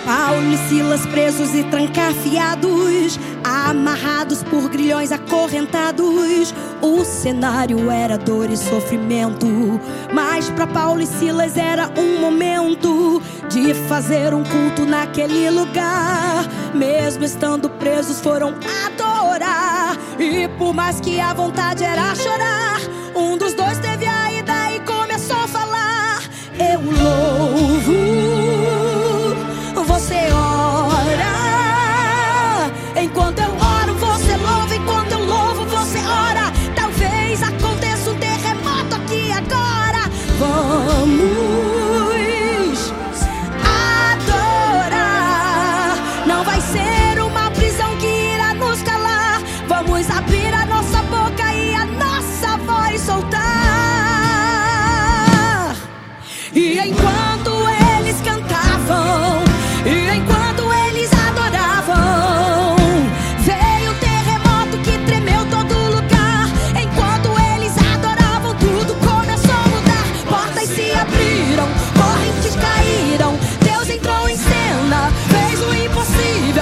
Paulo e Silas presos e trancafiados, amarrados por grilhões acorrentados. O cenário era dor e sofrimento, mas para Paulo e Silas era um momento de fazer um culto naquele lugar. Mesmo estando presos foram adorar, e por mais que a vontade era chorar, um dos dois teve a ideia e começou a falar: eu louvo, você ora. Enquanto eu oro, você louva. Enquanto eu louvo, você ora. Talvez aconteça um terremoto aqui agora. Vamos adorar. Não vai ser uma prisão que irá nos calar. Vamos abrir a nossa boca e a nossa voz soltar. E enquanto eles cantavam, e enquanto eles adoravam, veio um terremoto que tremeu todo lugar. Enquanto eles adoravam, tudo começou a mudar. Portas se abriram, correntes caíram, Deus entrou em cena, fez o impossível.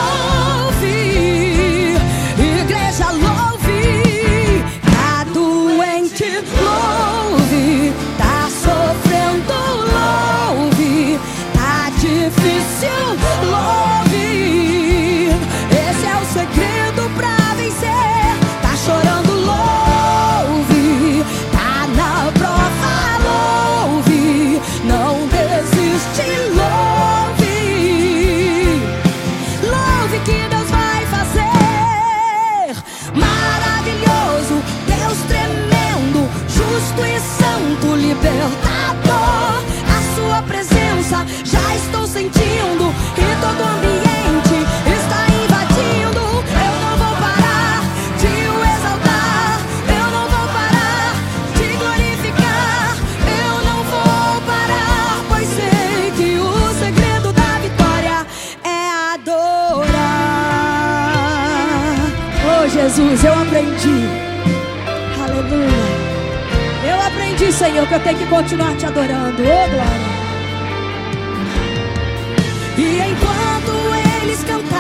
Louve, igreja, louve. Tá doente, louve. Tá sofrendo, louve. Tá difícil, louve. Esse é o segredo pra vencer. Tá chorando, louve. Tá na prova, louve. Não desiste, louve. Louve que Deus vai fazer. Maravilhoso, Deus tremendo, justo e santo, libertador. A sua presença já estou sentindo, e todo o ambiente está invadindo. Eu não vou parar de o exaltar, eu não vou parar de glorificar, eu não vou parar, pois sei que o segredo da vitória é adorar. Oh Jesus, eu aprendi. Aleluia. Eu aprendi, Senhor, que eu tenho que continuar te adorando. Oh glória. E enquanto eles cantavam,